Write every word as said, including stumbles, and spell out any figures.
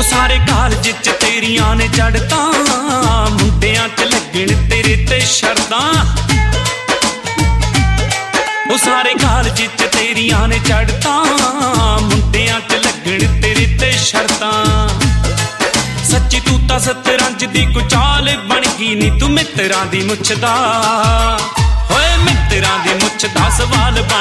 ਉਹ ਸਾਰੇ ਕਾਲਜ ਚ ਤੇਰੀਆਂ ਨੇ ਚੜ੍ਹਤਾਂ, ਮੁੰਡਿਆਂ ਚ ਲੱਗਣ ਤੇਰੇ ਤੇ ਸ਼ਰਤਾਂ। ਉਹ ਸਾਰੇ ਕਾਲਜ ਚ ਤੇਰੀਆਂ ਨੇ ਚੜ੍ਹਤਾਂ, ਮੁੰਡਿਆਂ ਚ ਲੱਗਣ ਤੇਰੇ ਤੇ ਸ਼ਰਤਾਂ। ਸੱਚੀ ਤੂੰ ਤਾਂ ਸਤਰੰਜ ਦੀ ਕੁਚਾਲ ਬਣ ਗਈ ਨੀ, ਤੂੰ ਮਿੱਤਰਾਂ ਦੀ ਮੁੱਛ ਦਾ, ਹੋਏ ਮਿੱਤਰਾਂ ਦੀ ਮੁੱਛ ਦਾ ਸਵਾਲ ਬਣ